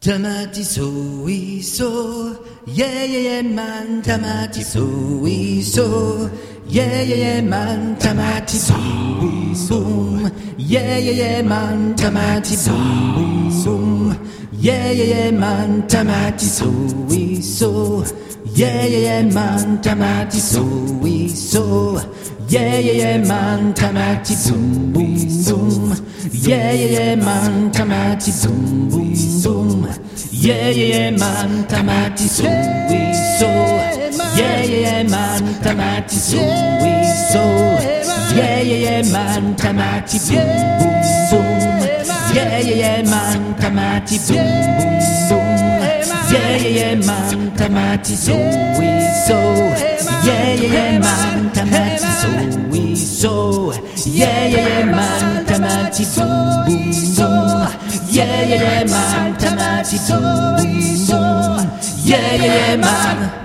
Tamati sowieso, yeah, yeah, yeah, man. Tamati sowieso, yeah, yeah, yeah, man. Tamati boom, boom, yeah, yeah, yeah, man. Tamati boom, boom, yeah, yeah, yeah, man. Tamati sowieso, yeah, yeah, yeah, man. Tamati sowieso, yeah, yeah, yeah, man. Tamati boom, boom, boom, yeah, yeah, yeah, man. Tamati boom, boom, boom. Yeah, yeah, yeah, man, tamati sowieso. Yeah, yeah, yeah, man, tamati sowieso. Yeah, yeah, yeah, man, tamati boom, boom, boom. Yeah, yeah, yeah, man, tamati boom, boom, boom. Yeah, yeah, yeah, man, tamati sowieso. Yeah, yeah, yeah, man, tamati sowieso. Yeah, yeah, yeah, man, tamati boom, boom, boom. Yeah, yeah, yeah, man, tamati boom, boom, boom. Yeah, yeah, yeah, man.